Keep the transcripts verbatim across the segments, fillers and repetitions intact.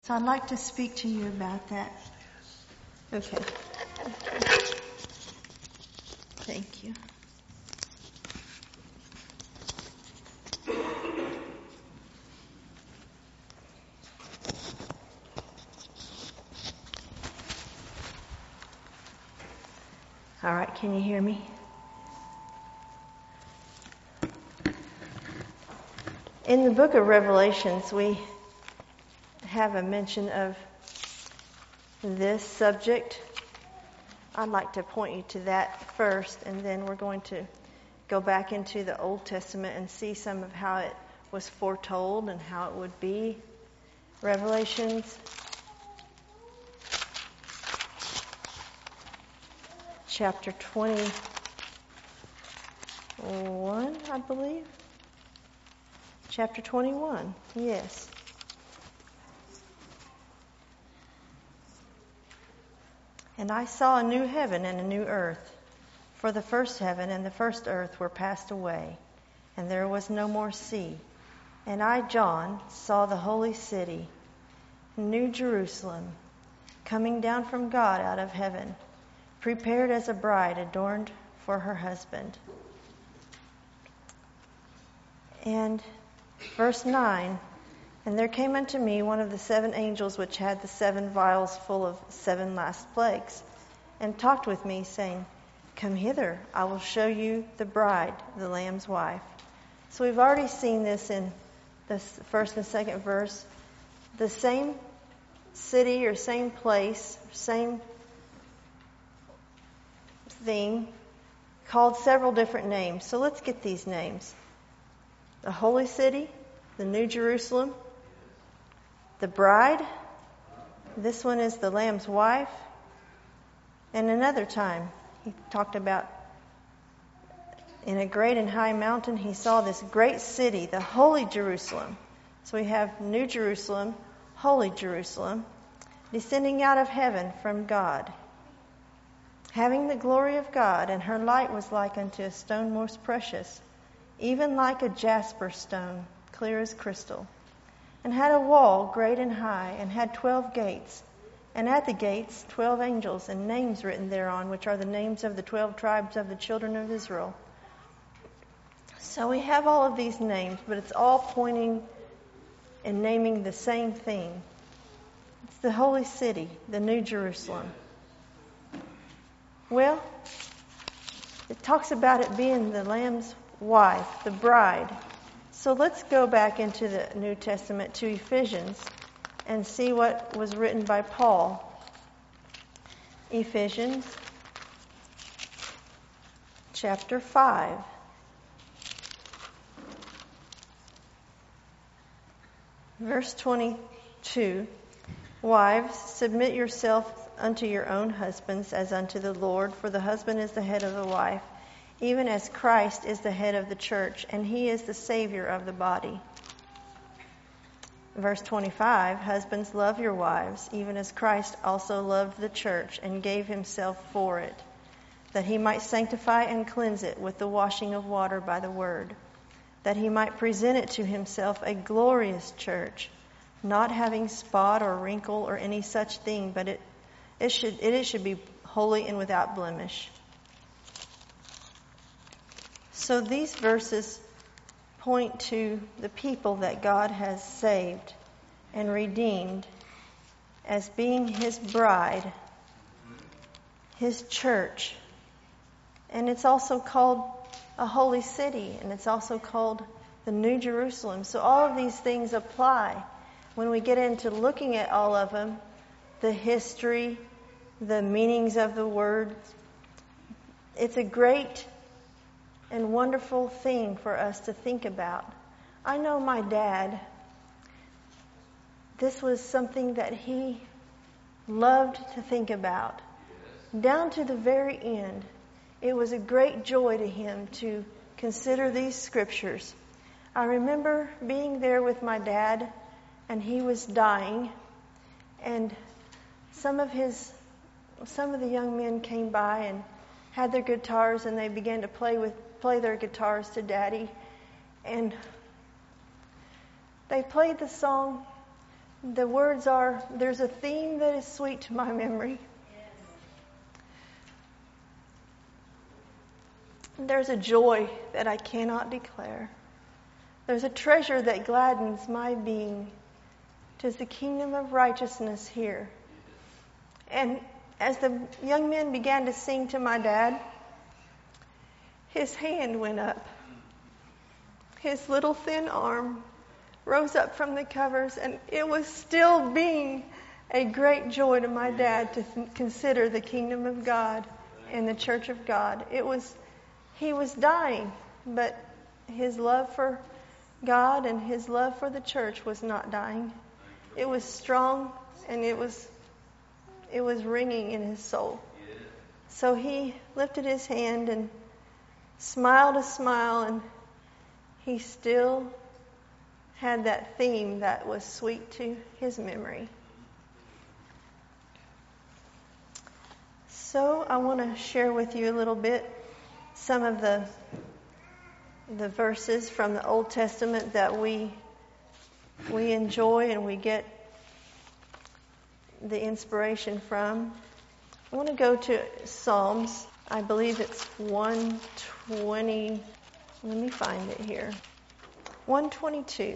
So I'd like to speak to you about that. Okay. Thank you. All right, can you hear me? In the book of Revelations, we have a mention of this subject. I'd like to point you to that first, and then we're going to go back into the Old Testament and see some of how it was foretold and how it would be. Revelations chapter twenty-one, I believe. Chapter twenty-one, yes. And I saw a new heaven and a new earth, for the first heaven and the first earth were passed away, and there was no more sea. And I, John, saw the holy city, New Jerusalem, coming down from God out of heaven, prepared as a bride adorned for her husband. And verse nine, and there came unto me one of the seven angels which had the seven vials full of seven last plagues, and talked with me, saying, Come hither, I will show you the bride, the Lamb's wife. So we've already seen this in the first and second verse. The same city or same place, same thing, called several different names. So let's get these names. The holy city, the New Jerusalem, the bride, this one is the Lamb's wife, and another time he talked about in a great and high mountain he saw this great city, the holy Jerusalem. So we have New Jerusalem, holy Jerusalem, descending out of heaven from God, having the glory of God, and her light was like unto a stone most precious, even like a jasper stone, clear as crystal, and had a wall great and high, and had twelve gates, and at the gates twelve angels, and names written thereon, which are the names of the twelve tribes of the children of Israel. So we have all of these names, but it's all pointing and naming the same thing. It's the holy city, the New Jerusalem. Well, it talks about it being the Lamb's wife, the bride. So let's go back into the New Testament to Ephesians and see what was written by Paul. Ephesians chapter five. Verse twenty-two. Wives, submit yourselves unto your own husbands as unto the Lord, for the husband is the head of the wife, even as Christ is the head of the church, and he is the Savior of the body. Verse twenty-five, husbands, love your wives, even as Christ also loved the church and gave himself for it, that he might sanctify and cleanse it with the washing of water by the word, that he might present it to himself a glorious church, not having spot or wrinkle or any such thing, but it, it should it should be holy and without blemish. So these verses point to the people that God has saved and redeemed as being his bride, his church. And it's also called a holy city, and it's also called the New Jerusalem. So all of these things apply when we get into looking at all of them, the history, the meanings of the words. It's a great and wonderful thing for us to think about. I know my dad, this was something that he loved to think about. Down to the very end, it was a great joy to him to consider these scriptures. I remember being there with my dad, and he was dying, and some of his, some of the young men came by and had their guitars, and they began to play with play their guitars to Daddy, and they played the song, the words are, there's a theme that is sweet to my memory. There's a joy that I cannot declare. There's a treasure that gladdens my being. 'Tis the kingdom of righteousness here. And as the young men began to sing to my dad, his hand went up. His little thin arm rose up from the covers, and it was still being a great joy to my dad to th- consider the kingdom of God and the church of God. It was, he was dying, but his love for God and his love for the church was not dying. It was strong, and it was it was ringing in his soul. So he lifted his hand and smiled a smile, and he still had that theme that was sweet to his memory. So I want to share with you a little bit some of the the verses from the Old Testament that we we enjoy and we get the inspiration from. I want to go to Psalms. I believe it's one twenty. Let me find it here. one twenty-two.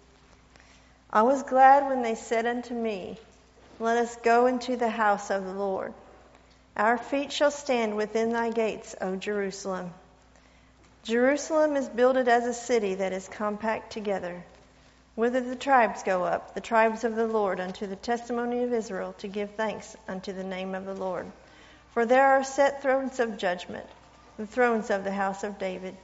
I was glad when they said unto me, let us go into the house of the Lord. Our feet shall stand within thy gates, O Jerusalem. Jerusalem is builded as a city that is compact together. Whither the tribes go up, the tribes of the Lord, unto the testimony of Israel, to give thanks unto the name of the Lord. For there are set thrones of judgment, the thrones of the house of David.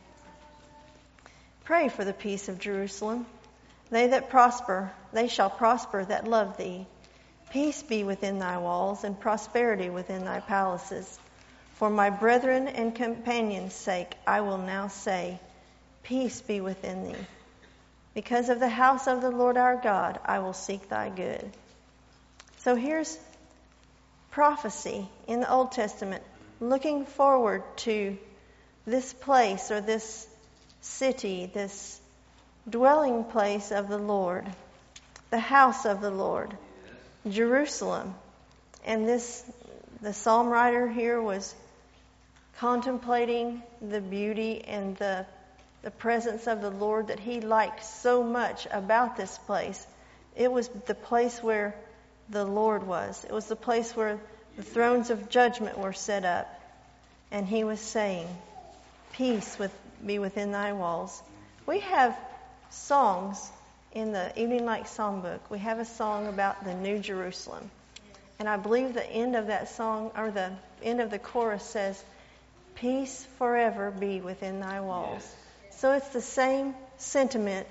Pray for the peace of Jerusalem. They that prosper, they shall prosper that love thee. Peace be within thy walls, and prosperity within thy palaces. For my brethren and companions' sake, I will now say, peace be within thee. Because of the house of the Lord our God, I will seek thy good. So here's prophecy in the Old Testament, looking forward to this place or this city, this dwelling place of the Lord, the house of the Lord, Jerusalem. And this, the psalm writer here was contemplating the beauty and the the presence of the Lord that he liked so much about this place. It was the place where the Lord was. It was the place where the thrones of judgment were set up. And he was saying, peace with, be within thy walls. We have songs in the Evening Light Songbook. We have a song about the New Jerusalem. And I believe the end of that song, or the end of the chorus says, peace forever be within thy walls. So it's the same sentiment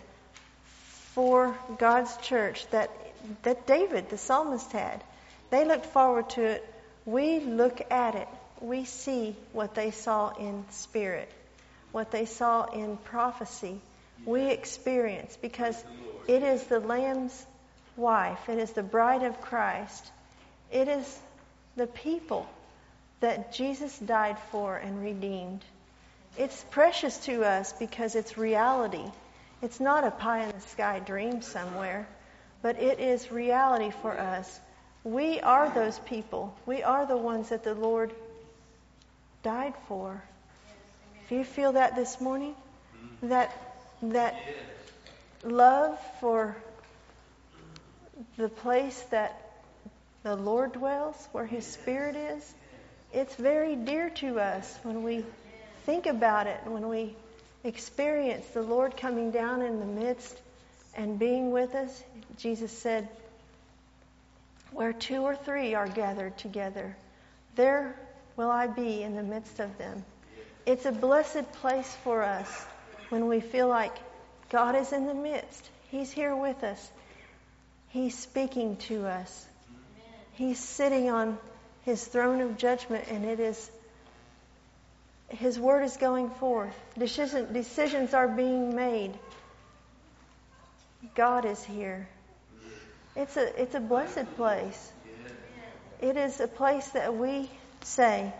for God's church that that David, the psalmist, had. They looked forward to it. We look at it. We see what they saw in spirit, what they saw in prophecy. We experience, because it is the Lamb's wife. It is the bride of Christ. It is the people that Jesus died for and redeemed. It's precious to us because it's reality. It's not a pie-in-the-sky dream somewhere, but it is reality for us. We are those people. We are the ones that the Lord died for. Do you feel that this morning? That that love for the place that the Lord dwells, where His Spirit is, it's very dear to us when we think about it, when we experience the Lord coming down in the midst and being with us. Jesus said, where two or three are gathered together, there will I be in the midst of them. It's a blessed place for us when we feel like God is in the midst. He's here with us. He's speaking to us. He's sitting on His throne of judgment, and it is His word is going forth. Decision, decisions are being made. God is here. It's a it's a blessed place. It is a place that we say,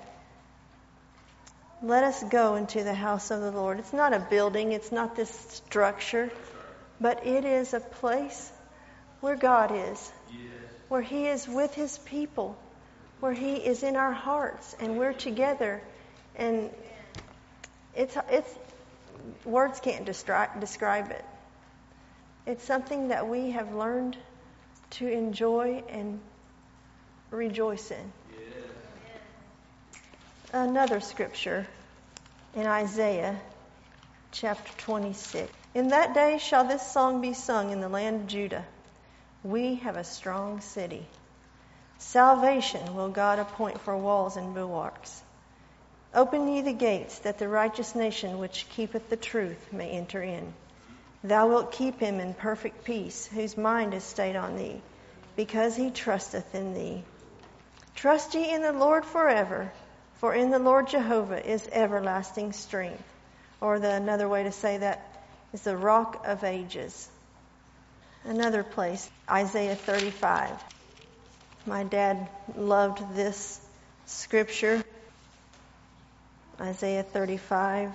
let us go into the house of the Lord. It's not a building. It's not this structure. But it is a place where God is, where He is with His people, where He is in our hearts, and we're together. And it's it's words can't destri- describe it. It's something that we have learned to enjoy and rejoice in. Another scripture in Isaiah chapter twenty-six. In that day shall this song be sung in the land of Judah. We have a strong city. Salvation will God appoint for walls and bulwarks. Open ye the gates, that the righteous nation which keepeth the truth may enter in. Thou wilt keep him in perfect peace, whose mind is stayed on thee, because he trusteth in thee. Trust ye in the Lord forever, for in the Lord Jehovah is everlasting strength. Or the another way to say that is the rock of ages. Another place, Isaiah thirty-five. My dad loved this scripture. Isaiah thirty-five.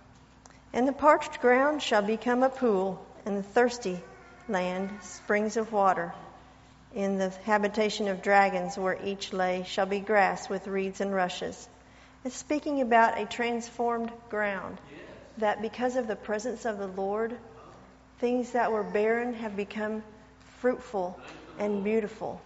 And the parched ground shall become a pool, and the thirsty land springs of water. In the habitation of dragons, where each lay, shall be grass with reeds and rushes. It's speaking about a transformed ground, that because of the presence of the Lord, things that were barren have become fruitful and beautiful.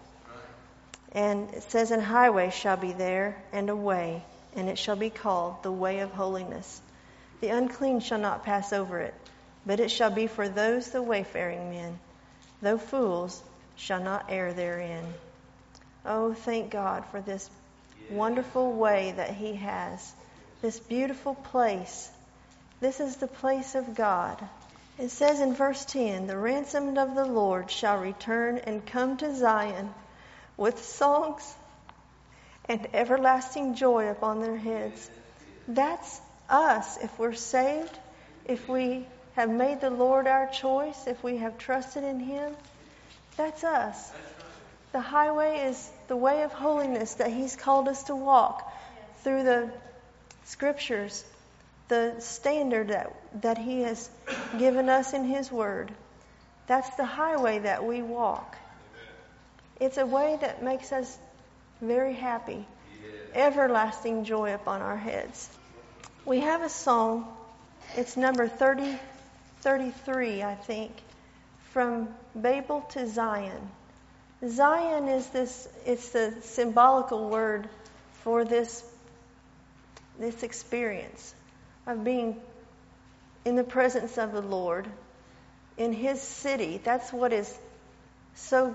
And it says, an highway shall be there, and a way, and it shall be called the way of holiness. The unclean shall not pass over it, but it shall be for those the wayfaring men. Though fools shall not err therein. Oh, thank God for this wonderful way that He has. This beautiful place. This is the place of God. It says in verse ten, the ransomed of the Lord shall return and come to Zion with songs and everlasting joy upon their heads. That's us. If we're saved, if we have made the Lord our choice, if we have trusted in Him, that's us. The highway is the way of holiness that He's called us to walk through the scriptures, the standard that, that He has given us in His Word. That's the highway that we walk. It's a way that makes us very happy. Everlasting joy upon our heads. We have a song. It's number thirty, thirty-three, I think, from Babel to Zion. Zion is this, it's the symbolical word for this, this experience of being in the presence of the Lord, in His city. That's what is so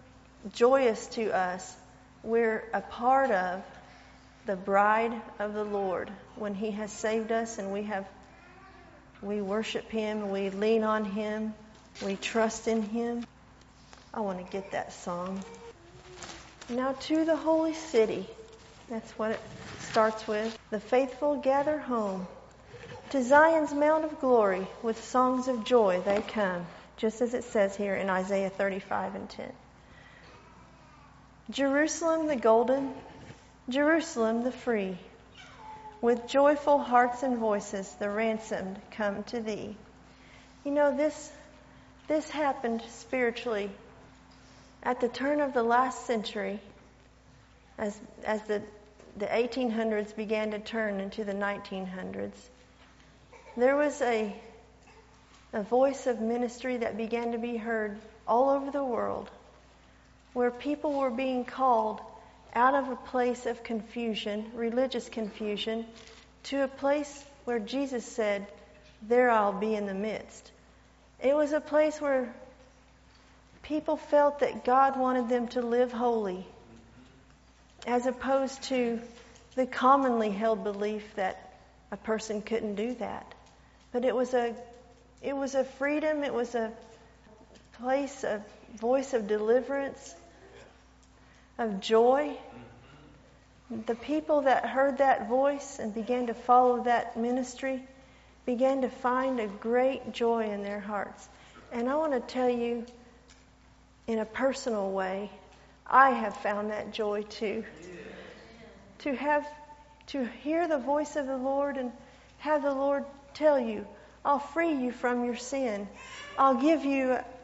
joyous to us. We're a part of the bride of the Lord when He has saved us, and we have we worship Him, we lean on Him, we trust in Him. I want to get that song. Now to the holy city. That's what it starts with. The faithful gather home. To Zion's mount of glory with songs of joy they come, just as it says here in Isaiah thirty-five and ten. Jerusalem the golden, Jerusalem the free, with joyful hearts and voices the ransomed come to thee. You know, this this happened spiritually at the turn of the last century, as as the, the eighteen hundreds began to turn into the nineteen hundreds. There was a a voice of ministry that began to be heard all over the world, where people were being called out of a place of confusion, religious confusion, to a place where Jesus said, there I'll be in the midst. It was a place where people felt that God wanted them to live holy, as opposed to the commonly held belief that a person couldn't do that. But it was a it was a freedom, it was a place, a voice of deliverance, of joy. The people that heard that voice and began to follow that ministry began to find a great joy in their hearts. And I want to tell you, in a personal way, I have found that joy too. To have, to hear the voice of the Lord and have the Lord tell you, I'll free you from your sin. I'll give you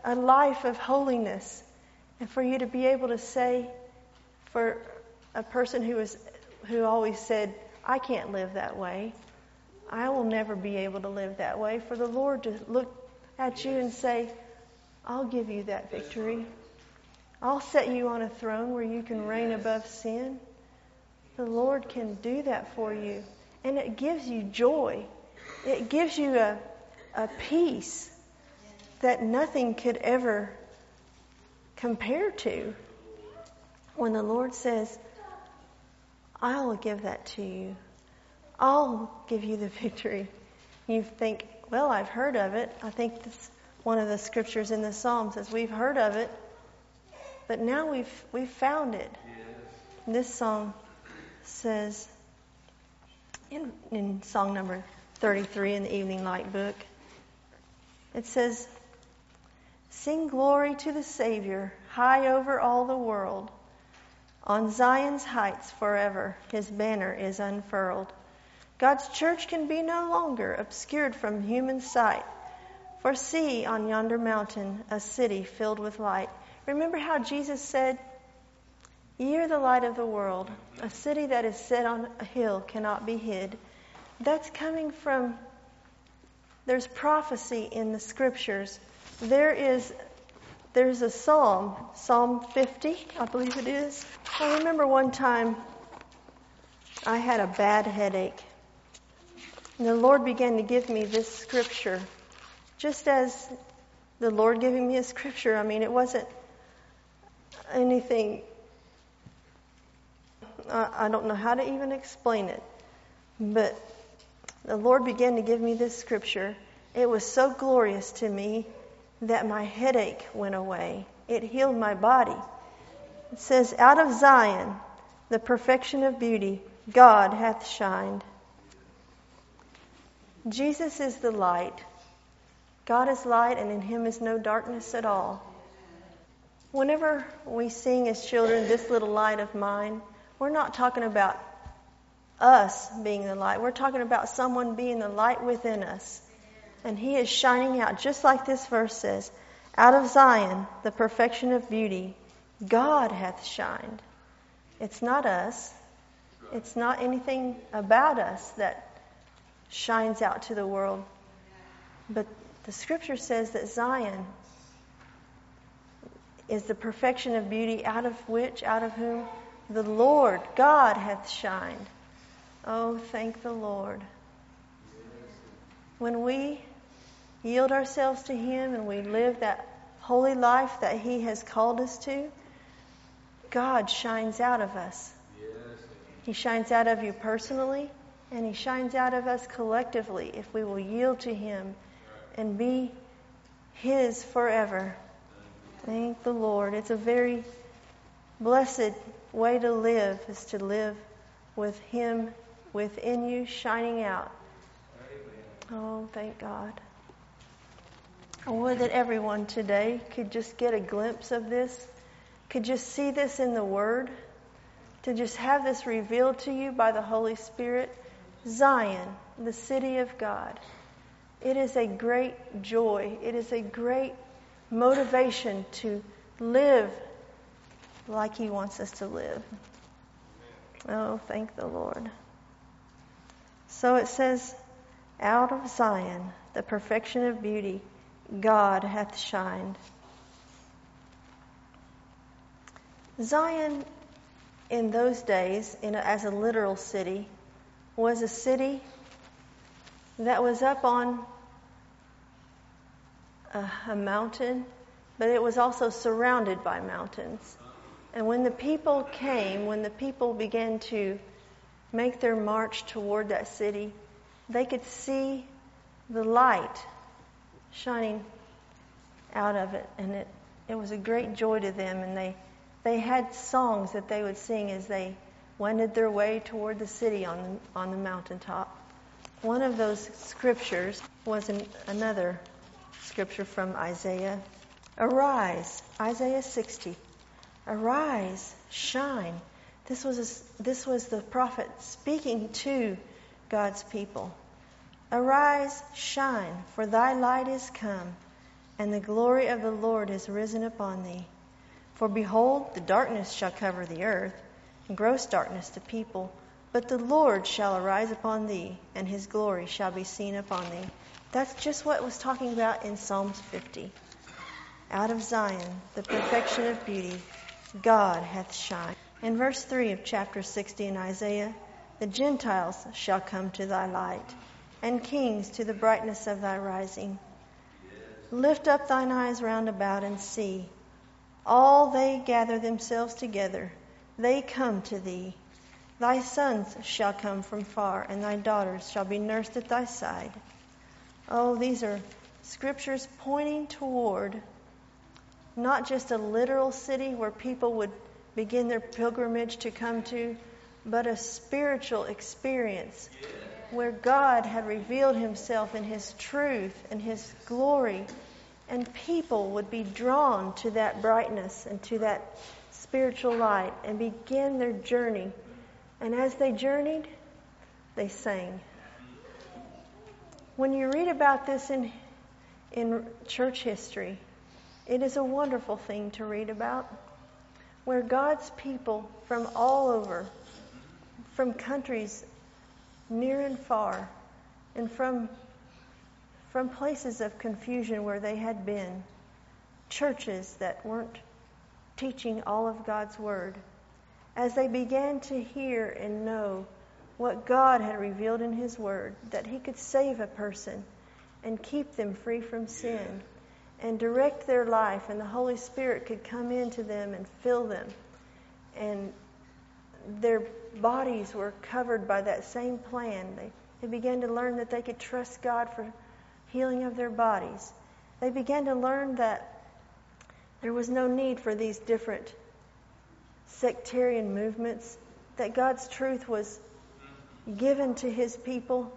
a life of holiness. And for you to be able to say, for a person who is who always said, I can't live that way. I will never be able to live that way. For the Lord to look at you and say, I'll give you that victory. I'll set you on a throne where you can reign above sin. The Lord can do that for you. And it gives you joy. It gives you a, a peace that nothing could ever compare to. When the Lord says, I'll give that to you. I'll give you the victory. You think, well, I've heard of it. I think this one of the scriptures in the Psalms says we've heard of it, but now we've we've found it. Yes. This song says in, in song number thirty-three in the Evening Light book, it says, sing glory to the Savior, high over all the world. On Zion's heights forever his banner is unfurled. God's church can be no longer obscured from human sight. For see on yonder mountain a city filled with light. Remember how Jesus said, ye are the light of the world. A city that is set on a hill cannot be hid. That's coming from, there's prophecy in the scriptures. There is, there's a psalm, Psalm fifty, I believe it is. I remember one time I had a bad headache. And the Lord began to give me this scripture. Just as the Lord giving me a scripture, I mean, it wasn't anything, I don't know how to even explain it. But the Lord began to give me this scripture. It was so glorious to me that my headache went away. It healed my body. It says, out of Zion, the perfection of beauty, God hath shined. Jesus is the light. God is light, and in him is no darkness at all. Whenever we sing as children, this little light of mine, we're not talking about us being the light. We're talking about someone being the light within us. And he is shining out, just like this verse says, out of Zion, the perfection of beauty, God hath shined. It's not us. It's not anything about us that shines out to the world. But the scripture says that Zion is the perfection of beauty, out of which, out of whom the Lord God hath shined. Oh, thank the Lord. When we yield ourselves to him and we live that holy life that he has called us to, God shines out of us. He shines out of you personally, and he shines out of us collectively if we will yield to him and be his forever. Thank the Lord. It's a very blessed way to live, is to live with him within you, shining out. Oh, thank God. I would that everyone today could just get a glimpse of this, could just see this in the Word, to just have this revealed to you by the Holy Spirit. Zion, the city of God. It is a great joy. It is a great motivation to live like he wants us to live. Oh, thank the Lord. So it says, out of Zion, the perfection of beauty, God hath shined. Zion, in those days, in a, as a literal city, was a city that was up on a, a mountain, but it was also surrounded by mountains. And when the people came, when the people began to make their march toward that city, they could see the light shining out of it, and it, it was a great joy to them. And they they had songs that they would sing as they wended their way toward the city on the, on the mountaintop. One of those scriptures was an, another scripture from Isaiah. Arise, Isaiah sixty. Arise, shine. This was a, this was the prophet speaking to God's people. Arise, shine, for thy light is come, and the glory of the Lord is risen upon thee. For behold, the darkness shall cover the earth, and gross darkness the people. But the Lord shall arise upon thee, and his glory shall be seen upon thee. That's just what it was talking about in Psalms fifty. Out of Zion, the perfection of beauty, God hath shined. In verse three of chapter sixty in Isaiah, the Gentiles shall come to thy light, and kings to the brightness of thy rising. Lift up thine eyes round about and see. All they gather themselves together. They come to thee. Thy sons shall come from far, and thy daughters shall be nursed at thy side. Oh, these are scriptures pointing toward not just a literal city where people would begin their pilgrimage to come to, but a spiritual experience where God had revealed himself in his truth and his glory, and people would be drawn to that brightness and to that spiritual light and begin their journey. And as they journeyed, they sang. When you read about this in in church history, it is a wonderful thing to read about, where God's people from all over, from countries near and far, and from from places of confusion where they had been, churches that weren't teaching all of God's Word, as they began to hear and know what God had revealed in His Word, that He could save a person and keep them free from sin and direct their life, and the Holy Spirit could come into them and fill them, and their bodies were covered by that same plan. They, they began to learn that they could trust God for healing of their bodies. They began to learn that there was no need for these different sectarian movements, that God's truth was given to His people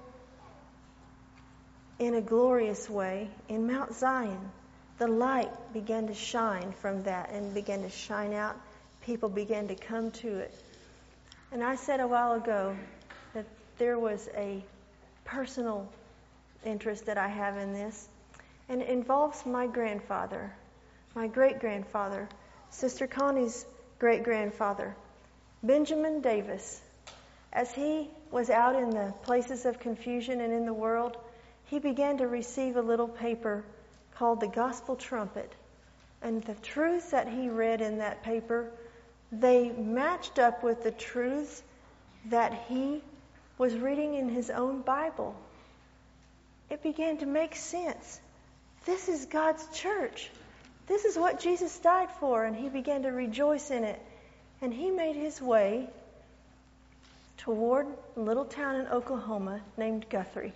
in a glorious way in Mount Zion. The light began to shine from that and began to shine out. People began to come to it. And I said a while ago that there was a personal interest that I have in this, and it involves my grandfather, my great-grandfather, Sister Connie's great-grandfather, Benjamin Davis. As he was out in the places of confusion and in the world, he began to receive a little paper called the Gospel Trumpet. And the truths that he read in that paper, they matched up with the truths that he was reading in his own Bible. It began to make sense. This is God's church. This is what Jesus died for, and he began to rejoice in it. And he made his way toward a little town in Oklahoma named Guthrie.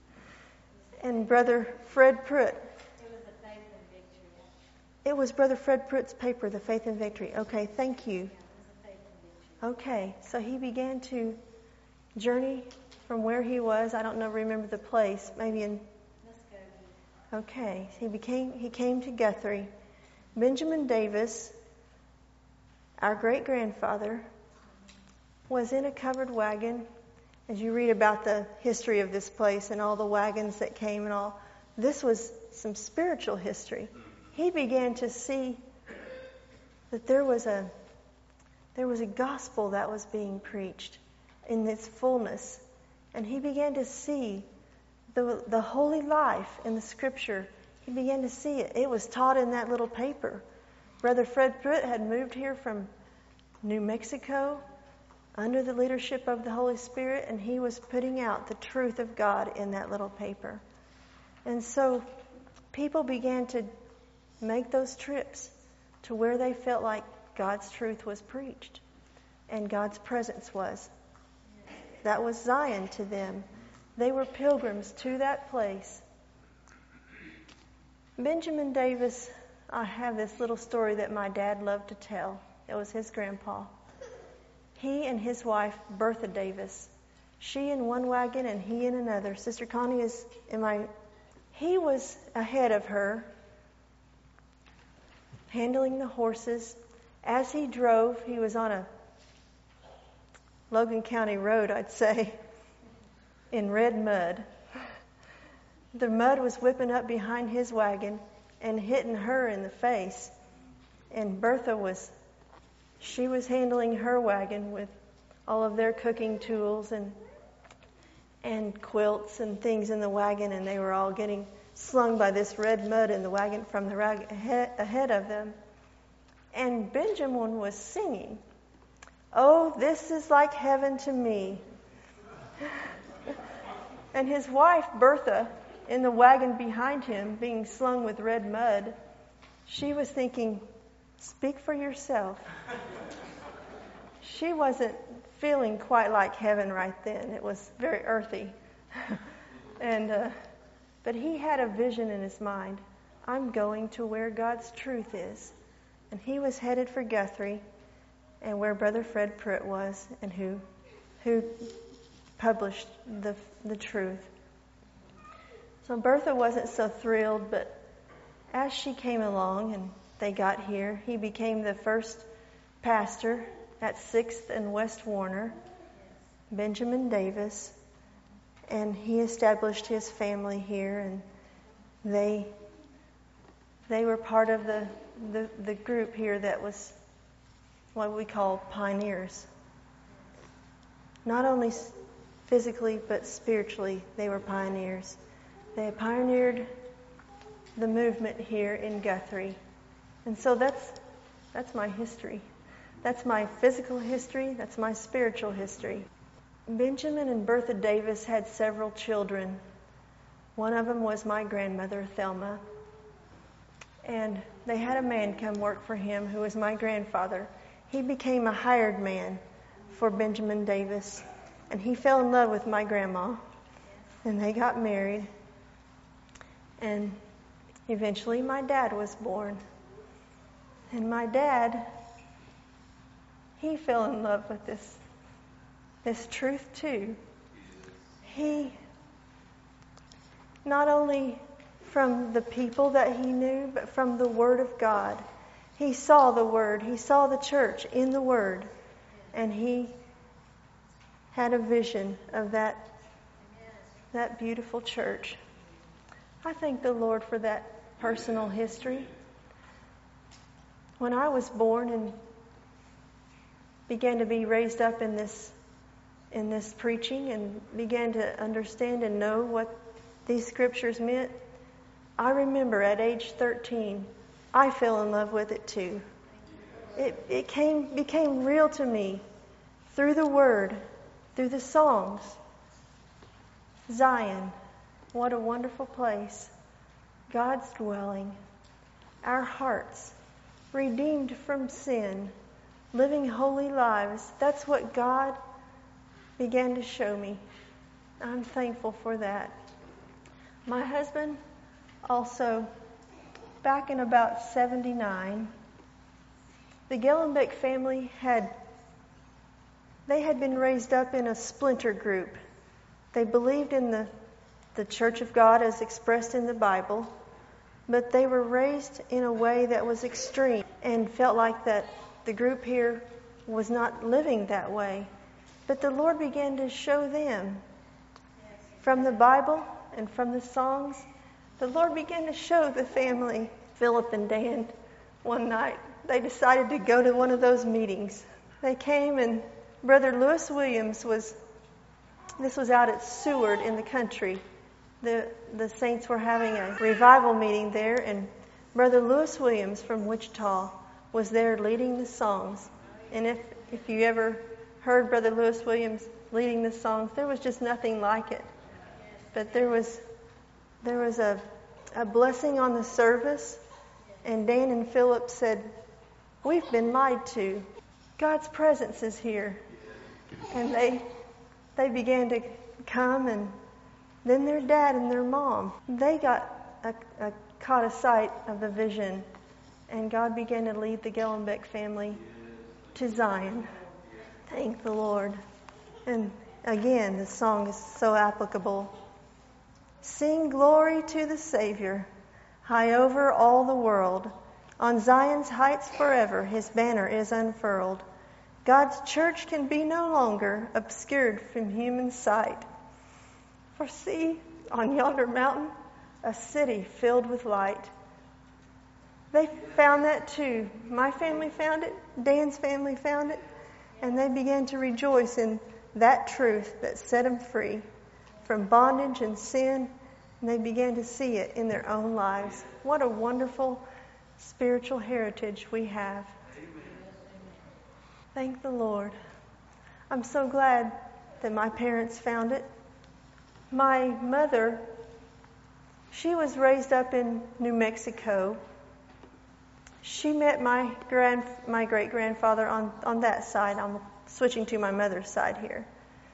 And Brother Fred Pruitt. It was the Faith and Victory. It was Brother Fred Pruitt's paper, The Faith and Victory. Okay, thank you. Yeah, it was the Faith and Victory. Okay, so he began to journey from where he was. I don't know, remember the place. Maybe in. Muskogee. Okay, he became. He came to Guthrie. Benjamin Davis, our great grandfather, was in a covered wagon. As you read about the history of this place and all the wagons that came and all, this was some spiritual history. He began to see that there was a there was a gospel that was being preached in its fullness. And he began to see the the holy life in the Scripture. He began to see it. It was taught in that little paper. Brother Fred Pruitt had moved here from New Mexico under the leadership of the Holy Spirit, and he was putting out the truth of God in that little paper. And so people began to make those trips to where they felt like God's truth was preached and God's presence was. That was Zion to them. They were pilgrims to that place. Benjamin Davis, I have this little story that my dad loved to tell. It was his grandpa. He and his wife, Bertha Davis, she in one wagon and he in another. Sister Connie is in my... He was ahead of her, handling the horses. As he drove, he was on a Logan County road, I'd say, in red mud. The mud was whipping up behind his wagon, and hitting her in the face. And Bertha was, she was handling her wagon with all of their cooking tools and and quilts and things in the wagon, and they were all getting slung by this red mud in the wagon from the rag ahead, ahead of them. And Benjamin was singing, "Oh, this is like heaven to me." And his wife, Bertha, in the wagon behind him, being slung with red mud, she was thinking, "Speak for yourself." She wasn't feeling quite like heaven right then. It was very earthy. and uh, But he had a vision in his mind. I'm going to where God's truth is. And he was headed for Guthrie, and where Brother Fred Pruitt was, and who who published the the truth. So Bertha wasn't so thrilled, but as she came along and they got here, he became the first pastor at sixth and West Warner, Benjamin Davis, and he established his family here, and they they were part of the, the, the group here that was what we call pioneers. Not only physically, but spiritually, they were pioneers. They pioneered the movement here in Guthrie. And so that's that's my history. That's my physical history. That's my spiritual history. Benjamin and Bertha Davis had several children. One of them was my grandmother, Thelma. And they had a man come work for him who was my grandfather. He became a hired man for Benjamin Davis. And he fell in love with my grandma. And they got married. And eventually my dad was born. And my dad, he fell in love with this, this truth too. He, not only from the people that he knew, but from the Word of God. He saw the Word. He saw the church in the Word. And he had a vision of that, that beautiful church. I thank the Lord for that personal history. When I was born and began to be raised up in this in this preaching and began to understand and know what these scriptures meant, I remember at age thirteen, I fell in love with it too. It it came became real to me through the Word, through the songs. Zion, what a wonderful place. God's dwelling. Our hearts, redeemed from sin, living holy lives. That's what God began to show me. I'm thankful for that. My husband also, back in about seventy-nine, the Gellenbeck family had, they had been raised up in a splinter group. They believed in the, the Church of God as expressed in the Bible, but they were raised in a way that was extreme and felt like that the group here was not living that way. But the Lord began to show them from the Bible and from the songs. The Lord began to show the family, Philip and Dan, one night. They decided to go to one of those meetings. They came, and Brother Lewis Williams was, this was out at Seward in the country. The the saints were having a revival meeting there, and Brother Lewis Williams from Wichita was there leading the songs. And if if you ever heard Brother Lewis Williams leading the songs, there was just nothing like it. But there was there was a a blessing on the service, and Dan and Philip said, "We've been lied to. God's presence is here." And they they began to come, and then their dad and their mom, they got a, a caught a sight of the vision, and God began to lead the Gellenbeck family to Zion. Thank the Lord. And again, the song is so applicable. Sing glory to the Savior, high over all the world. On Zion's heights forever his banner is unfurled. God's church can be no longer obscured from human sight. For see, on yonder mountain, a city filled with light. They found that too. My family found it. Dan's family found it. And they began to rejoice in that truth that set them free from bondage and sin. And they began to see it in their own lives. What a wonderful spiritual heritage we have. Thank the Lord. I'm so glad that my parents found it. My mother, she was raised up in New Mexico. She met my grand, my great-grandfather on, on that side. I'm switching to my mother's side here.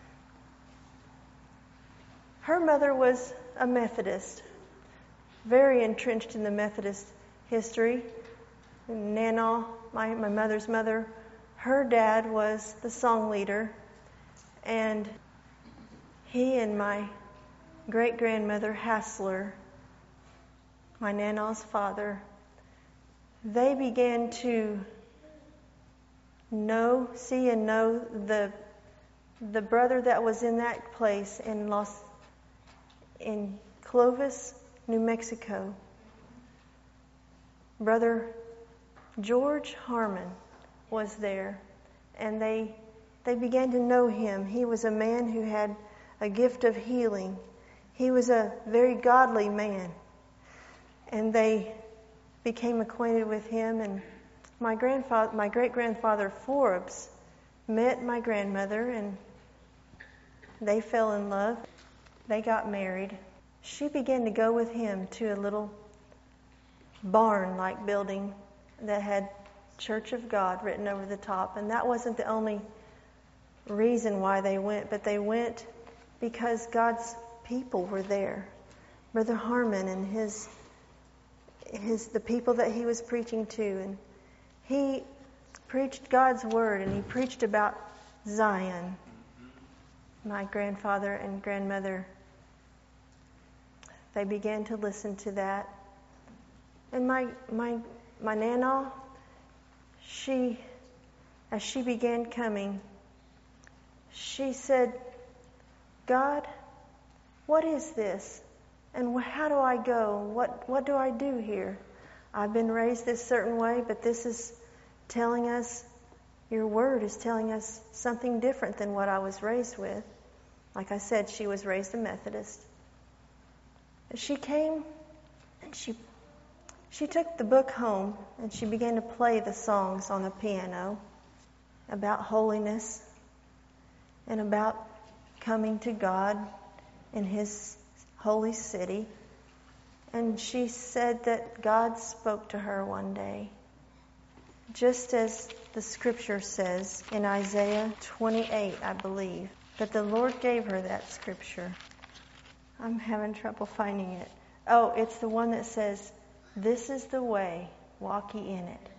Her mother was a Methodist, very entrenched in the Methodist history. Nana, my, my mother's mother, her dad was the song leader, and he and my great-grandmother Hassler, my Nana's father, they began to know, see and know the the brother that was in that place in Los in Clovis, New Mexico. Brother George Harmon was there, and they they began to know him. He was a man who had a gift of healing. He was a very godly man, and they became acquainted with him. And my grandfather, my great-grandfather Forbes, met my grandmother, and they fell in love. They got married. She began to go with him to a little barn-like building that had Church of God written over the top. And that wasn't the only reason why they went, but they went because God's people were there. Brother Harmon and his his the people that he was preaching to, and he preached God's word, and he preached about Zion. My grandfather and grandmother, they began to listen to that. And my my my Nana, she as she began coming, she said, God, what is this? And how do I go? What what do I do here? I've been raised this certain way, but this is telling us, your word is telling us something different than what I was raised with. Like I said, she was raised a Methodist. She came and she she took the book home and she began to play the songs on the piano about holiness and about coming to God in His holy city. And she said that God spoke to her one day, just as the scripture says in Isaiah twenty-eight, I believe, that the Lord gave her that scripture. I'm having trouble finding it. Oh, it's the one that says, this is the way, walk ye in it.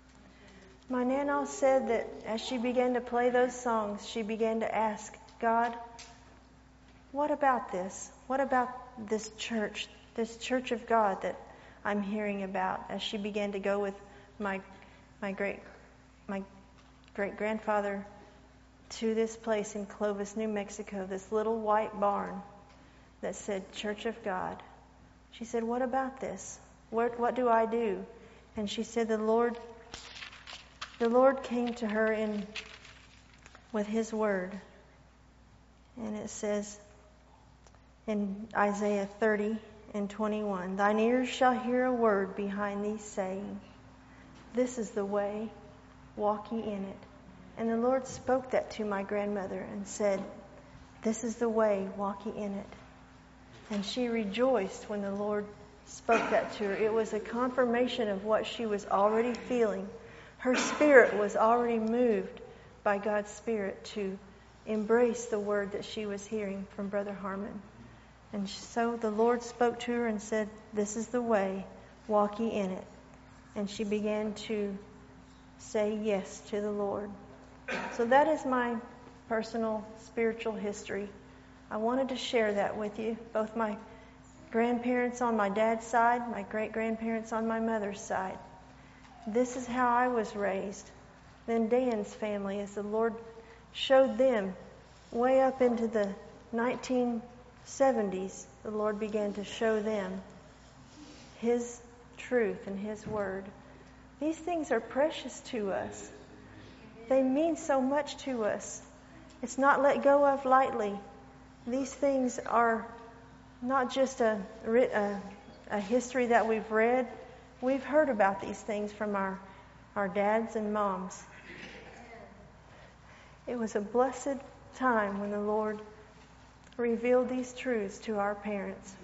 My Nana said that as she began to play those songs, she began to ask, God, what about this? What about this church, this church of God that I'm hearing about? As she began to go with my my great my great grandfather to this place in Clovis, New Mexico, this little white barn that said Church of God. She said, what about this? What what do I do? And she said the Lord the Lord came to her in with His word. And it says in Isaiah thirty and twenty-one, thine ears shall hear a word behind thee saying, this is the way, walk ye in it. And the Lord spoke that to my grandmother and said, this is the way, walk ye in it. And she rejoiced when the Lord spoke that to her. It was a confirmation of what she was already feeling. Her spirit was already moved by God's Spirit to embrace the word that she was hearing from Brother Harmon. And so the Lord spoke to her and said, this is the way, walk ye in it. And she began to say yes to the Lord. So that is my personal spiritual history. I wanted to share that with you, both my grandparents on my dad's side, my great-grandparents on my mother's side. This is how I was raised. Then Dan's family, as the Lord showed them way up into the nineteen seventies, the Lord began to show them His truth and His word. These things are precious to us. They mean so much to us. It's not let go of lightly. These things are not just a, a, a history that we've read. We've heard about these things from our, our dads and moms. It was a blessed time when the Lord revealed these truths to our parents.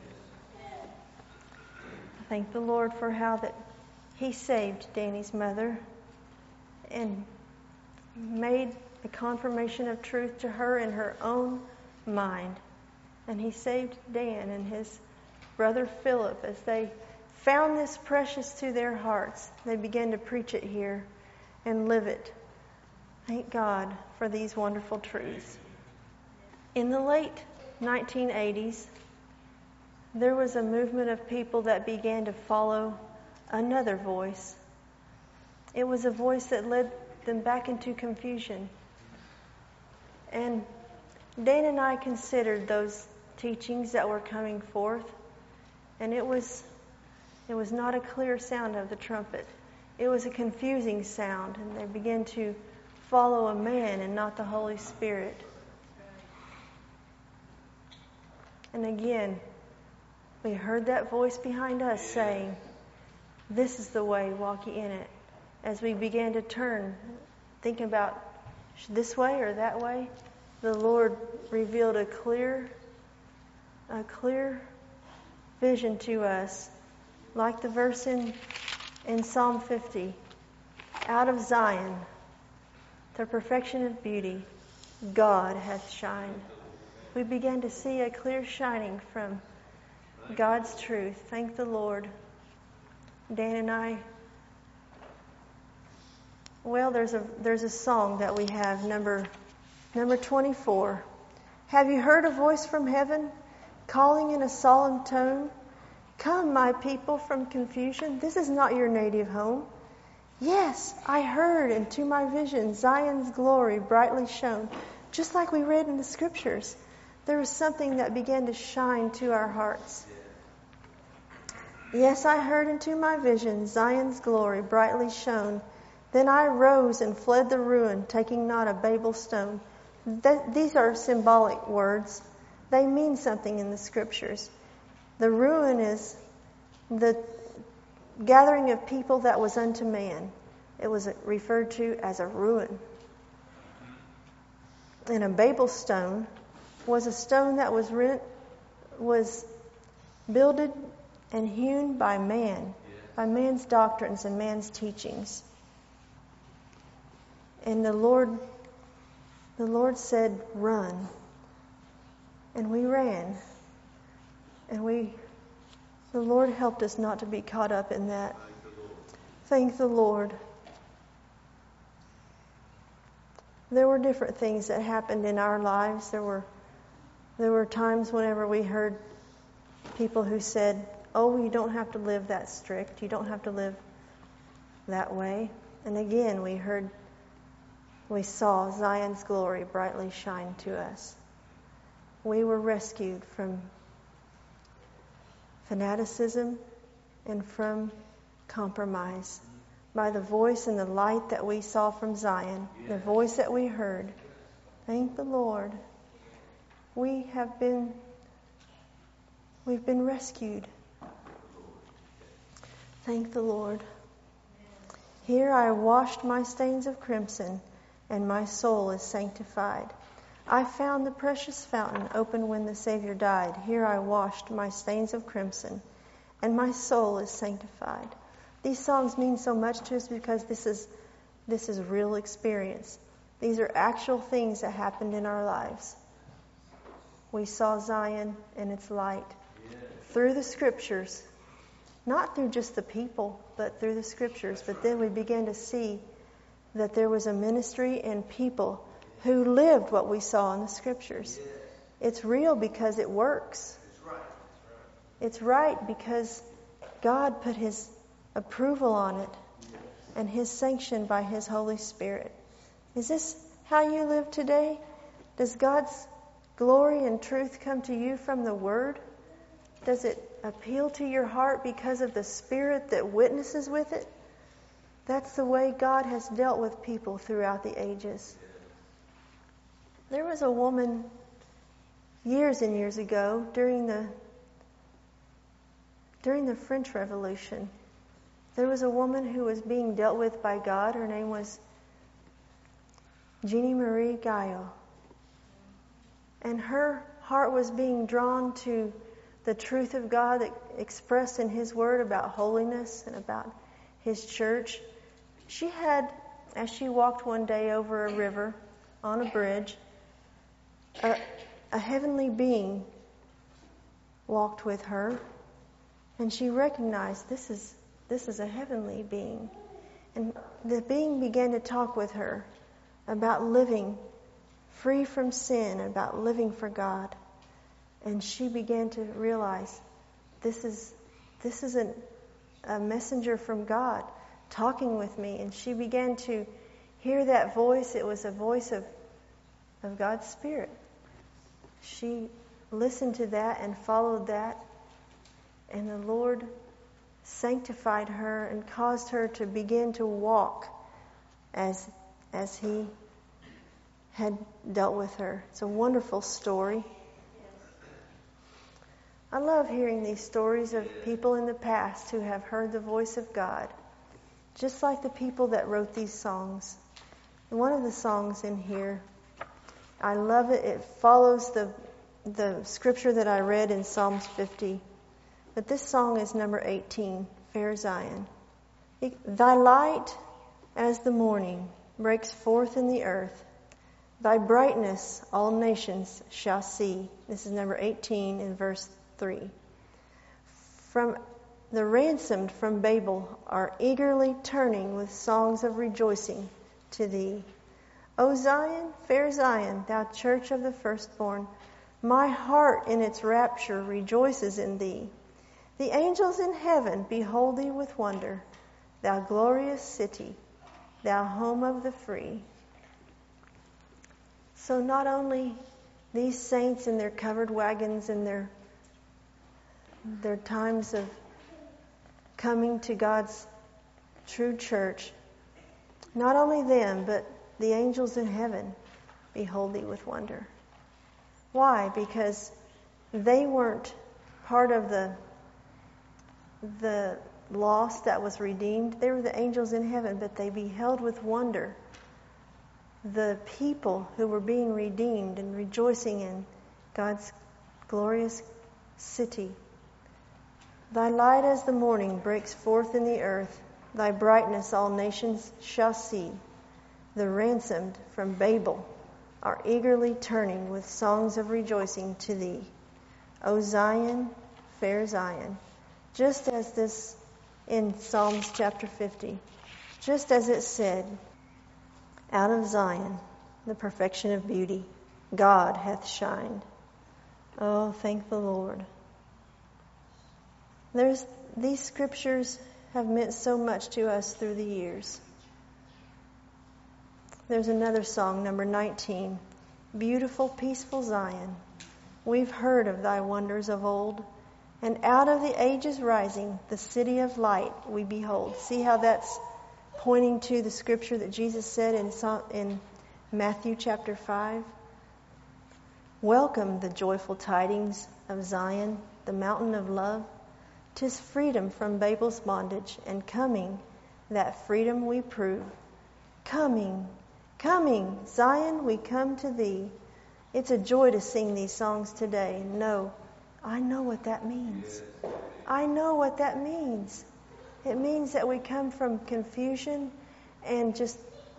I thank the Lord for how that He saved Danny's mother and made a confirmation of truth to her in her own mind. And He saved Dan and his brother Philip as they found this precious to their hearts. They began to preach it here and live it. Thank God for these wonderful truths. In the late nineteen eighties, there was a movement of people that began to follow another voice. It was a voice that led them back into confusion. And Dan and I considered those teachings that were coming forth, and it was it was not a clear sound of the trumpet. It was a confusing sound, and they began to follow a man and not the Holy Spirit. And again, we heard that voice behind us saying, "This is the way, walk ye in it." As we began to turn, thinking about this way or that way, the Lord revealed a clear, a clear vision to us, like the verse in, in Psalm fifty. Out of Zion, the perfection of beauty, God hath shined. We began to see a clear shining from God's truth. Thank the Lord. Dan and I, well, there's a there's a song that we have, number number twenty-four. Have you heard a voice from heaven calling in a solemn tone? Come, my people, from confusion. This is not your native home. Yes, I heard, and to my vision Zion's glory brightly shone. Just like we read in the scriptures, there was something that began to shine to our hearts. Yes, I heard, and to my vision Zion's glory brightly shone. Then I rose and fled the ruin, taking not a Babel stone. Th- these are symbolic words. They mean something in the scriptures. The ruin is the gathering of people that was unto man. It was referred to as a ruin. And a Babel stone was a stone that was rent, was builded and hewn by man, by man's doctrines and man's teachings. And the Lord, the Lord said, "Run." And we ran. And we, the Lord helped us not to be caught up in that. Thank the Lord. There were different things that happened in our lives. There were, there were times whenever we heard people who said, "Oh, you don't have to live that strict. You don't have to live that way." And again, we heard, we saw Zion's glory brightly shine to us. We were rescued from fanaticism and from compromise by the voice and the light that we saw from Zion, the voice that we heard. Thank the Lord. We have been, we've been rescued. Thank the Lord. Here I washed my stains of crimson, and my soul is sanctified. I found the precious fountain open when the Savior died. Here I washed my stains of crimson, and my soul is sanctified. These songs mean so much to us because this is this is real experience. These are actual things that happened in our lives. We saw Zion and its light through the scriptures, not through just the people, but through the scriptures. But then we began to see that there was a ministry and people who lived what we saw in the scriptures. It's real because it works. It's right because God put His approval on it and His sanction by His Holy Spirit. Is this how you live today? Does God's glory and truth come to you from the Word? Does it appeal to your heart because of the Spirit that witnesses with it? That's the way God has dealt with people throughout the ages. There was a woman years and years ago during the during the French Revolution. There was a woman who was being dealt with by God. Her name was Jeannie Marie Gaillot. And her heart was being drawn to the truth of God that expressed in His Word about holiness and about His church. She had, as she walked one day over a river on a bridge, a, a heavenly being walked with her, and she recognized this is this is a heavenly being. And the being began to talk with her about living free from sin, about living for God. And she began to realize this is this is an, a messenger from God talking with me. And she began to hear that voice. It was a voice of, of God's Spirit. She listened to that and followed that. And the Lord sanctified her and caused her to begin to walk as as He had dealt with her. It's a wonderful story. I love hearing these stories of people in the past who have heard the voice of God, just like the people that wrote these songs. And one of the songs in here, I love it. It follows the the scripture that I read in Psalms fifty. But this song is number eighteen, Fair Zion. Thy light as the morning breaks forth in the earth. Thy brightness all nations shall see. This is number eighteen in verse three. From the ransomed from Babel are eagerly turning with songs of rejoicing to thee. O Zion, fair Zion, thou church of the firstborn, my heart in its rapture rejoices in thee. The angels in heaven behold thee with wonder, thou glorious city, thou home of the free. So not only these saints in their covered wagons and their their times of coming to God's true church, not only them, but the angels in heaven behold thee with wonder. Why? Because they weren't part of the the lost that was redeemed. They were the angels in heaven, but they beheld with wonder the people who were being redeemed and rejoicing in God's glorious city. Thy light as the morning breaks forth in the earth. Thy brightness all nations shall see. The ransomed from Babel are eagerly turning with songs of rejoicing to thee. O Zion, fair Zion. Just as this in Psalms chapter fifty, just as it said, out of Zion, the perfection of beauty, God hath shined. Oh, thank the Lord. There's these scriptures have meant so much to us through the years. There's another song, number nineteen, Beautiful, Peaceful Zion. We've heard of thy wonders of old, and out of the ages rising, the city of light we behold. See how that's pointing to the scripture that Jesus said in, in Matthew chapter five? Welcome the joyful tidings of Zion, the mountain of love. 'Tis freedom from Babel's bondage, and coming, that freedom we prove. Coming, coming, Zion, we come to thee. It's a joy to sing these songs today. No, I know what that means. I know what that means. It means that we come from confusion and just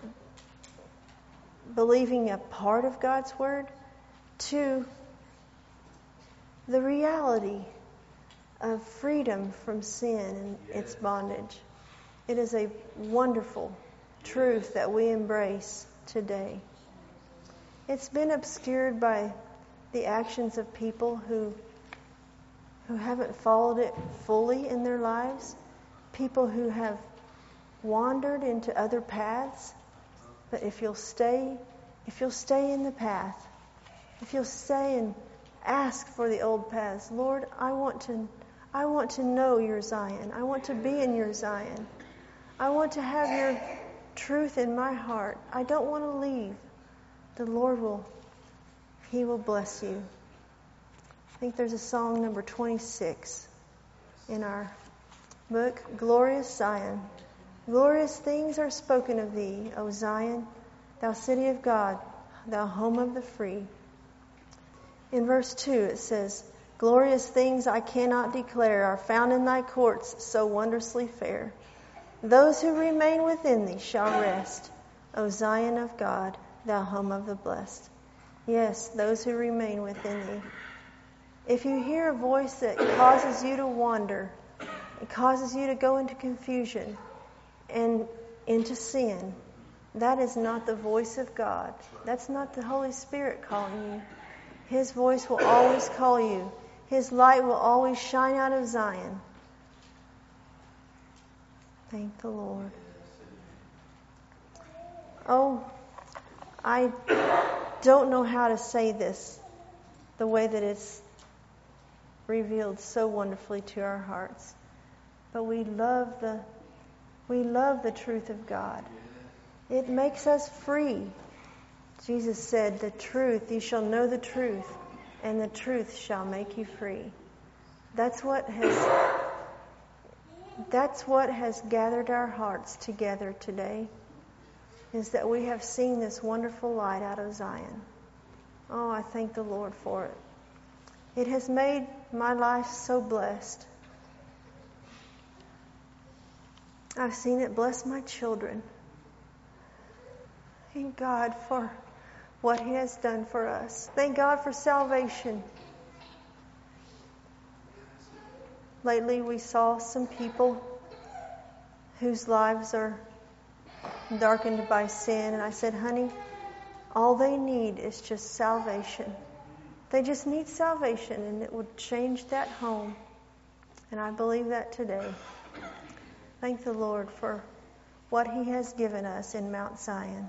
believing a part of God's Word to the reality of freedom from sin and its bondage. It is a wonderful truth that we embrace today. It's been obscured by the actions of people who who haven't followed it fully in their lives, people who have wandered into other paths. But if you'll stay, if you'll stay in the path, if you'll stay and ask for the old paths, Lord, I want to I want to know your Zion. I want to be in your Zion. I want to have your truth in my heart. I don't want to leave. The Lord will, He will bless you. I think there's a song number twenty-six in our book, Glorious Zion. Glorious things are spoken of thee, O Zion, thou city of God, thou home of the free. In verse two it says, glorious things I cannot declare are found in thy courts so wondrously fair. Those who remain within thee shall rest, O Zion of God, thou home of the blessed. Yes, those who remain within thee. If you hear a voice that causes you to wander, it causes you to go into confusion and into sin, that is not the voice of God. That's not the Holy Spirit calling you. His voice will always call you. His light will always shine out of Zion. Thank the Lord. Oh, I don't know how to say this the way that it's revealed so wonderfully to our hearts. But we love the we love the truth of God. It makes us free. Jesus said, the truth, you shall know the truth, and the truth shall make you free. That's what has that's what has gathered our hearts together today, is that we have seen this wonderful light out of Zion. Oh, I thank the Lord for it. It has made my life so blessed. I've seen it bless my children. Thank God for what He has done for us. Thank God for salvation. Lately we saw some people whose lives are darkened by sin, and I said, honey, all they need is just salvation. They just need salvation, and it would change that home. And I believe that today. Thank the Lord for what He has given us in Mount Zion.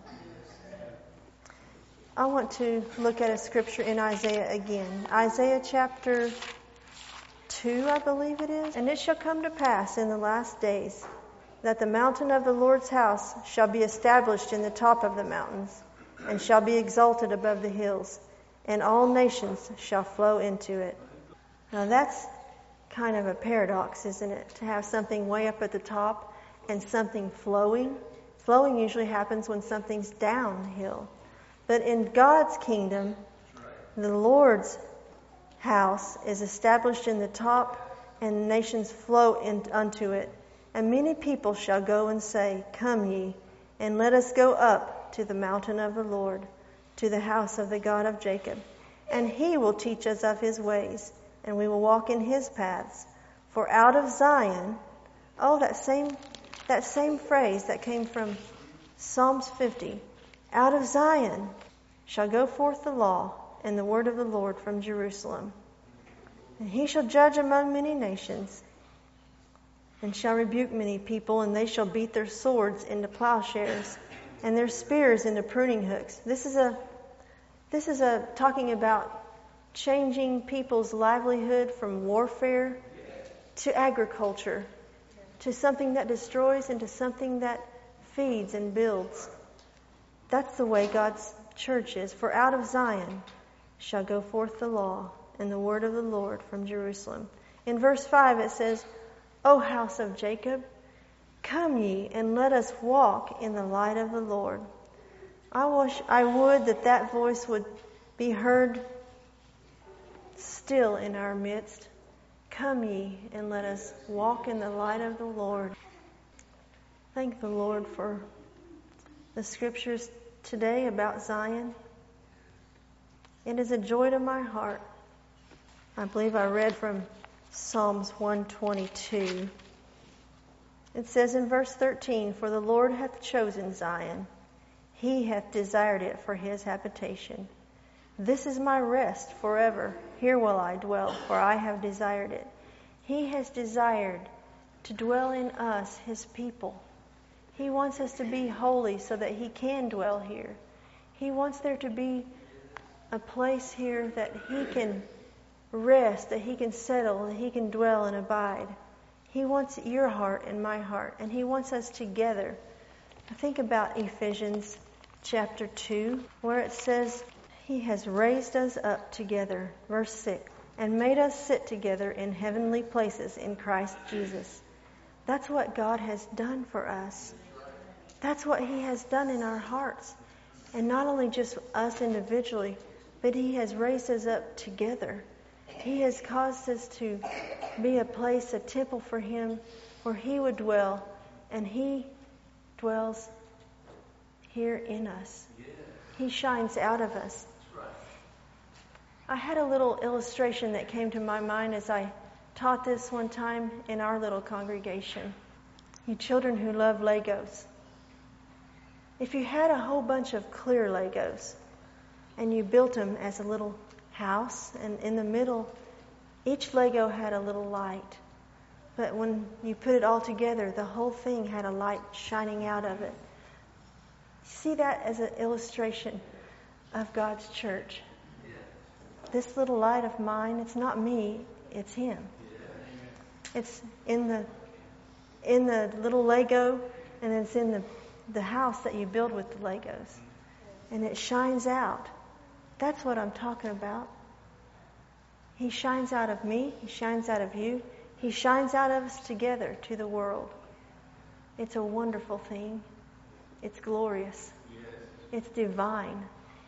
I want to look at a scripture in Isaiah again. Isaiah chapter two, I believe it is. And it shall come to pass in the last days that the mountain of the Lord's house shall be established in the top of the mountains, and shall be exalted above the hills, and all nations shall flow into it. Now that's kind of a paradox, isn't it? To have something way up at the top and something flowing. Flowing usually happens when something's downhill. But in God's kingdom, the Lord's house is established in the top, and nations flow in, unto it. And many people shall go and say, come ye, and let us go up to the mountain of the Lord, to the house of the God of Jacob. And He will teach us of His ways, and we will walk in His paths. For out of Zion, oh, that same that same phrase that came from Psalms fifty, out of Zion shall go forth the law and the word of the Lord from Jerusalem. And He shall judge among many nations, and shall rebuke many people, and they shall beat their swords into plowshares, and their spears into pruning hooks. This is a this is a talking about changing people's livelihood from warfare to agriculture, to something that destroys into something that feeds and builds. That's the way God's church is. For out of Zion shall go forth the law and the word of the Lord from Jerusalem. In verse five it says, O house of Jacob, come ye and let us walk in the light of the Lord. I wish I would that that voice would be heard still in our midst. Come ye and let us walk in the light of the Lord. Thank the Lord for the scriptures today about Zion. It is a joy to my heart. I believe I read from Psalms one twenty-two. It says in verse thirteen, for the Lord hath chosen Zion. He hath desired it for His habitation. This is my rest forever. Here will I dwell, for I have desired it. He has desired to dwell in us, His people. He wants us to be holy so that He can dwell here. He wants there to be a place here that He can rest, that He can settle, that He can dwell and abide. He wants your heart and my heart, and He wants us together. I think about Ephesians chapter two, where it says, He has raised us up together, verse six, and made us sit together in heavenly places in Christ Jesus. That's what God has done for us. That's what He has done in our hearts. And not only just us individually, but He has raised us up together. He has caused us to be a place, a temple for Him, where He would dwell, and He dwells here in us. He shines out of us. I had a little illustration that came to my mind as I taught this one time in our little congregation. You children who love Legos. If you had a whole bunch of clear Legos and you built them as a little house, and in the middle, each Lego had a little light. But when you put it all together, the whole thing had a light shining out of it. See that as an illustration of God's church. This little light of mine, it's not me, it's Him. It's in the in the little Lego, and it's in the, the house that you build with the Legos. And it shines out. That's what I'm talking about. He shines out of me, He shines out of you, He shines out of us together to the world. It's a wonderful thing. It's glorious. It's divine.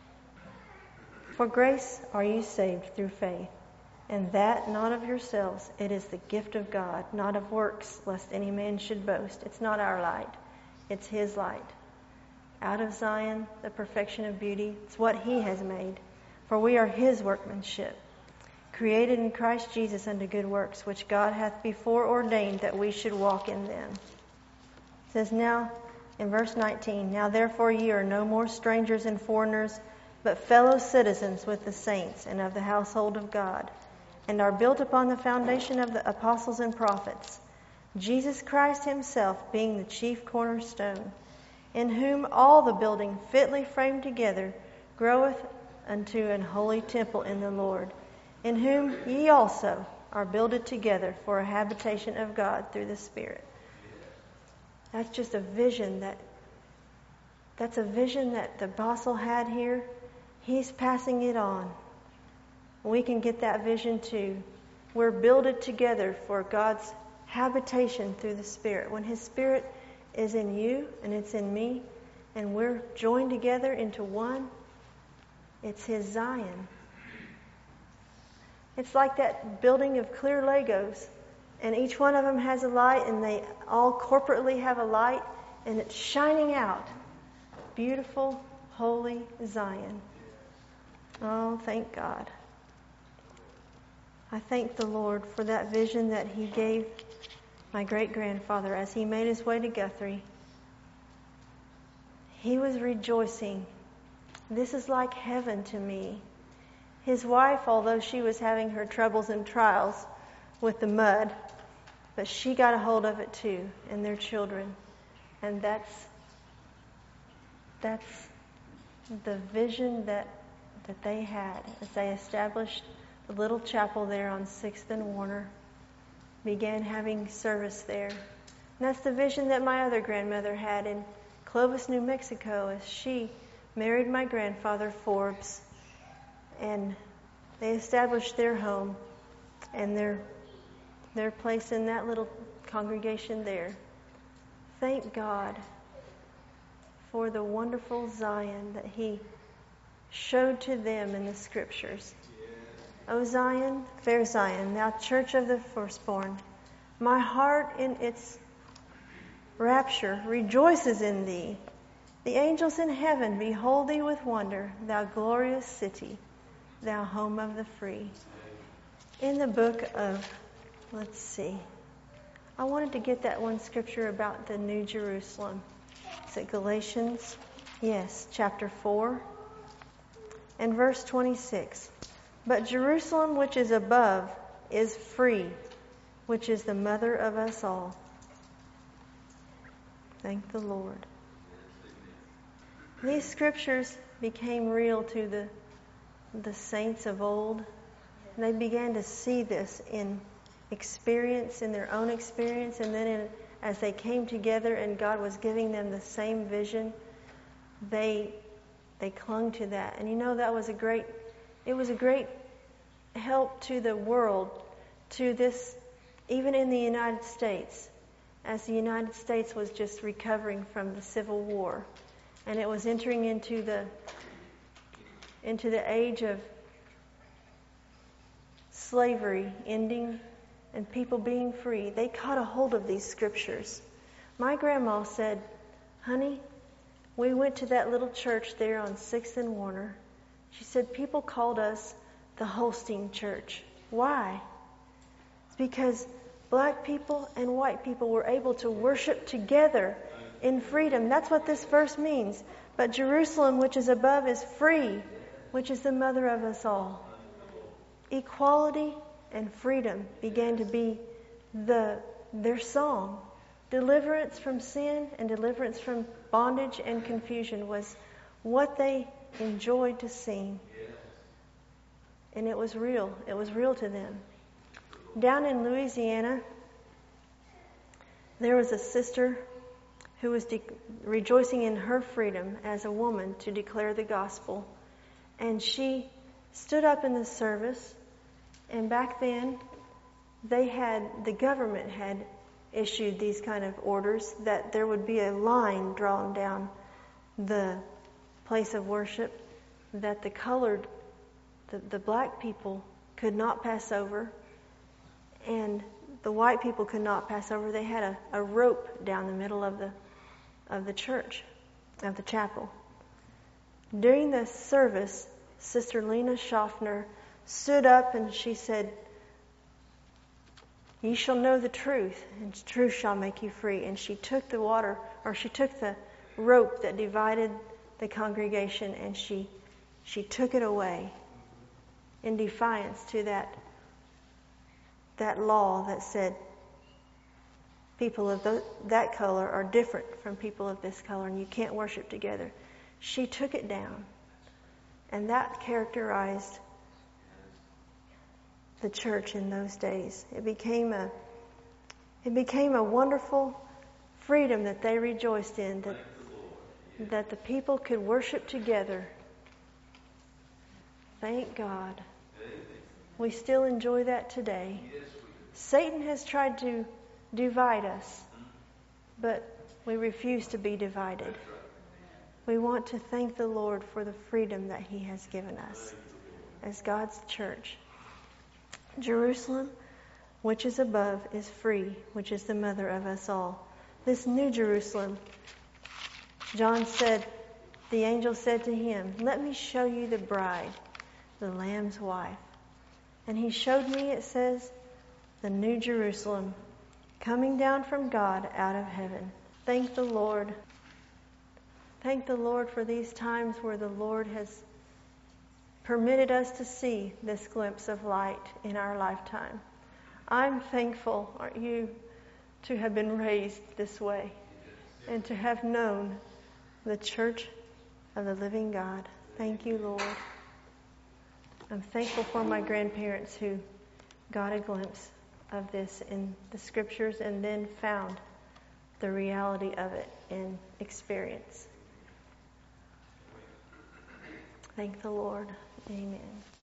For grace are you saved through faith, and that not of yourselves. It is the gift of God, not of works, lest any man should boast. It's not our light. It's His light. Out of Zion, the perfection of beauty. It's what He has made. For we are His workmanship, created in Christ Jesus unto good works, which God hath before ordained that we should walk in them. It says now, in verse nineteen, Now therefore ye are no more strangers and foreigners, but fellow citizens with the saints and of the household of God, and are built upon the foundation of the apostles and prophets, Jesus Christ Himself being the chief cornerstone, in whom all the building fitly framed together groweth unto an holy temple in the Lord, in whom ye also are builded together for a habitation of God through the Spirit. That's just a vision that, that's a vision that the apostle had here. He's passing it on. We can get that vision too. We're builded together for God's habitation through the Spirit. When His Spirit is in you and it's in me, and we're joined together into one, it's His Zion. It's like that building of clear Legos, and each one of them has a light, and they all corporately have a light, and it's shining out. Beautiful, holy Zion. Oh, thank God. I thank the Lord for that vision that He gave my great-grandfather as he made his way to Guthrie. He was rejoicing. This is like heaven to me. His wife, although she was having her troubles and trials with the mud, but she got a hold of it too, and their children. And that's that's the vision that that they had as they established the little chapel there on sixth and Warner, began having service there. And that's the vision that my other grandmother had in Clovis, New Mexico, as she married my grandfather, Forbes, and they established their home and their their place in that little congregation there. Thank God for the wonderful Zion that He showed to them in the Scriptures. O Zion, fair Zion, thou church of the firstborn, my heart in its rapture rejoices in thee. The angels in heaven behold thee with wonder, thou glorious city, thou home of the free. In the book of, let's see, I wanted to get that one scripture about the New Jerusalem. Is it Galatians? Yes, chapter four and verse twenty-six. But Jerusalem which is above is free, which is the mother of us all. Thank the Lord. These scriptures became real to the the saints of old They began to see this in experience, in their own experience, and then in, as they came together and God was giving them the same vision, they they clung to that. And you know, that was a great, it was a great help to the world, to this, even in the United States, as the United States was just recovering from the Civil War, and it was entering into the into the age of slavery ending and people being free. They caught a hold of these scriptures. My grandma said, "Honey, we went to that little church there on sixth and Warner." She said, "People called us the Holstein Church." Why? It's because black people and white people were able to worship together in freedom. That's what this verse means. But Jerusalem, which is above, is free, which is the mother of us all. Equality and freedom began to be the their song. Deliverance from sin and deliverance from bondage and confusion was what they enjoyed to sing. And it was real. It was real to them. Down in Louisiana, there was a sister who was de- rejoicing in her freedom as a woman to declare the gospel. And she stood up in the service, and back then they had, the government had issued these kind of orders that there would be a line drawn down the place of worship that the colored, the, the black people could not pass over, and the white people could not pass over. They had a, a rope down the middle of the of the church, of the chapel. During the service, Sister Lena Schaffner stood up and she said, "Ye shall know the truth, and the truth shall make you free." And she took the water, or she took the rope that divided the congregation, and she she took it away in defiance to that that law that said people of the, that color are different from people of this color, and you can't worship together. She took it down, and that characterized the church in those days. It became a it became a wonderful freedom that they rejoiced in, that that the people could worship together. Thank God. We still enjoy that today. Satan has tried to divide us, but we refuse to be divided. We want to thank the Lord for the freedom that He has given us as God's church. Jerusalem, which is above, is free, which is the mother of us all. This new Jerusalem, John said, the angel said to him, "Let me show you the bride, the Lamb's wife." And he showed me, it says, the new Jerusalem, coming down from God out of heaven. Thank the Lord. Thank the Lord for these times where the Lord has permitted us to see this glimpse of light in our lifetime. I'm thankful, aren't you, to have been raised this way and to have known the church of the living God. Thank you, Lord. I'm thankful for my grandparents who got a glimpse of this in the scriptures and then found the reality of it in experience. Thank the Lord. Amen.